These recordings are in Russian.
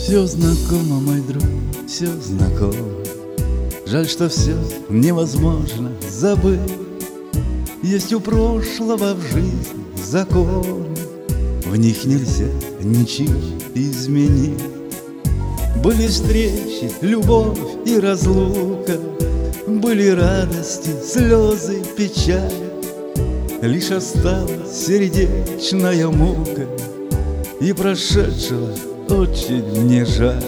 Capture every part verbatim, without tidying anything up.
Все знакомо, мой друг, все знакомо. Жаль, что все невозможно забыть. Есть у прошлого в жизни законы, в них нельзя ничего изменить. Были встречи, любовь и разлука, были радости, слезы, печаль. Лишь осталась сердечная мука, и прошедшего очень мне жаль.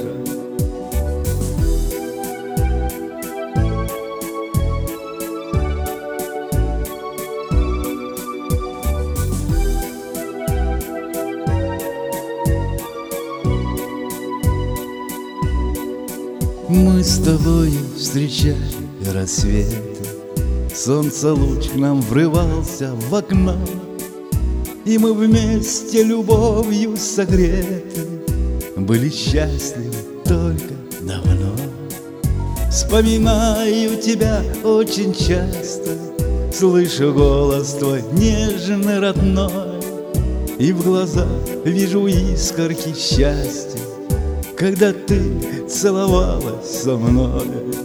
Мы с тобою встречали рассветы, солнце луч к нам врывался в окно, и мы вместе любовью согреты были счастливы только давно. Вспоминаю тебя очень часто, слышу голос твой нежный, родной, и в глазах вижу искорки счастья, когда ты целовалась со мной.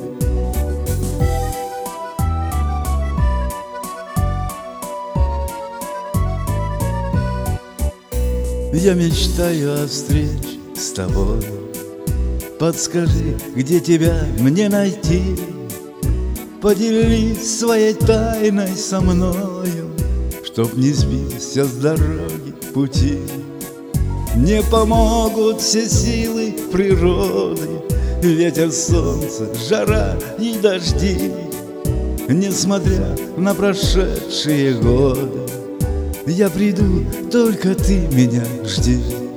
Я мечтаю о встрече с тобой. Подскажи, где тебя мне найти? Поделись своей тайной со мною, чтоб не сбился с дороги пути. Не помогут все силы природы, ветер, солнце, жара и дожди. Несмотря на прошедшие годы, я приду, только ты меня жди.